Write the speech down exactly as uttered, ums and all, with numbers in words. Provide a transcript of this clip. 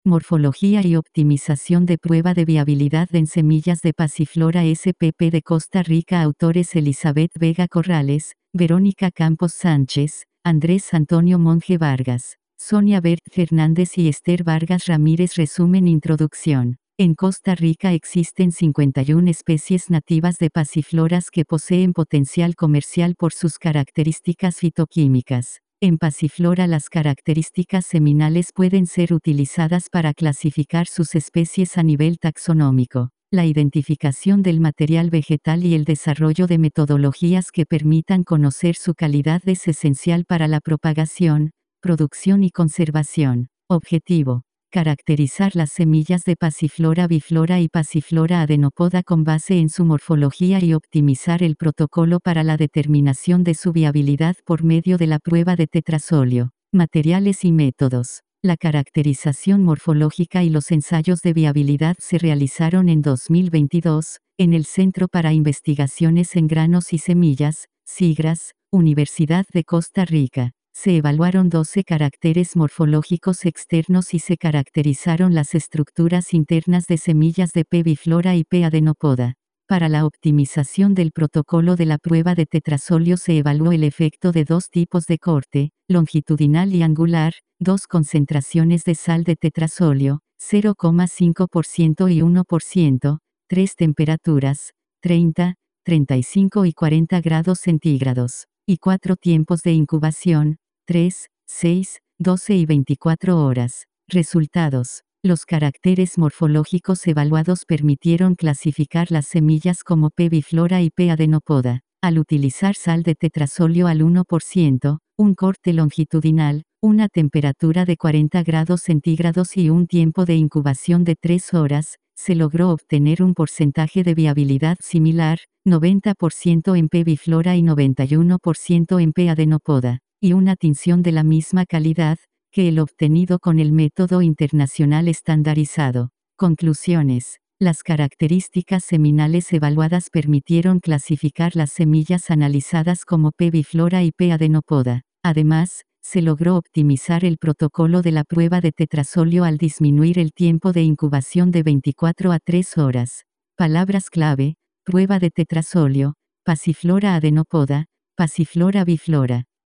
Morfología y optimización de prueba de viabilidad en semillas de Pasiflora S P P de Costa Rica. Autores: Elizabeth Vega Corrales, Verónica Campos Sánchez, Andrés Antonio Monge Vargas, Sonia Bert Fernández y Esther Vargas Ramírez. Resumen. Introducción. En Costa Rica existen cincuenta y una especies nativas de pasifloras que poseen potencial comercial por sus características fitoquímicas. En Pasiflora las características seminales pueden ser utilizadas para clasificar sus especies a nivel taxonómico. La identificación del material vegetal y el desarrollo de metodologías que permitan conocer su calidad es esencial para la propagación, producción y conservación. Objetivo: caracterizar las semillas de Pasiflora biflora y Pasiflora adenopoda con base en su morfología y optimizar el protocolo para la determinación de su viabilidad por medio de la prueba de tetrasolio. Materiales y métodos. La caracterización morfológica y los ensayos de viabilidad se realizaron en dos mil veintidós, en el Centro para Investigaciones en Granos y Semillas, SIGRAS, Universidad de Costa Rica. Se evaluaron doce caracteres morfológicos externos y se caracterizaron las estructuras internas de semillas de P. biflora y P. adenopoda. Para la optimización del protocolo de la prueba de tetrasolio se evaluó el efecto de dos tipos de corte, longitudinal y angular, dos concentraciones de sal de tetrasolio, cero coma cinco por ciento y uno por ciento, tres temperaturas, treinta, treinta y cinco y cuarenta grados centígrados, y cuatro tiempos de incubación, tres, seis, doce y veinticuatro horas. Resultados. Los caracteres morfológicos evaluados permitieron clasificar las semillas como P. biflora y P. adenopoda. Al utilizar sal de tetrasolio al uno por ciento, un corte longitudinal, una temperatura de cuarenta grados centígrados y un tiempo de incubación de tres horas, se logró obtener un porcentaje de viabilidad similar, noventa por ciento en P. biflora y noventa y uno por ciento en P. adenopoda, y una tinción de la misma calidad que el obtenido con el método internacional estandarizado. Conclusiones. Las características seminales evaluadas permitieron clasificar las semillas analizadas como P. biflora y P. adenopoda. Además, se logró optimizar el protocolo de la prueba de tetrasolio al disminuir el tiempo de incubación de veinticuatro a tres horas. Palabras clave: prueba de tetrasolio, Pasiflora adenopoda, Pasiflora biflora.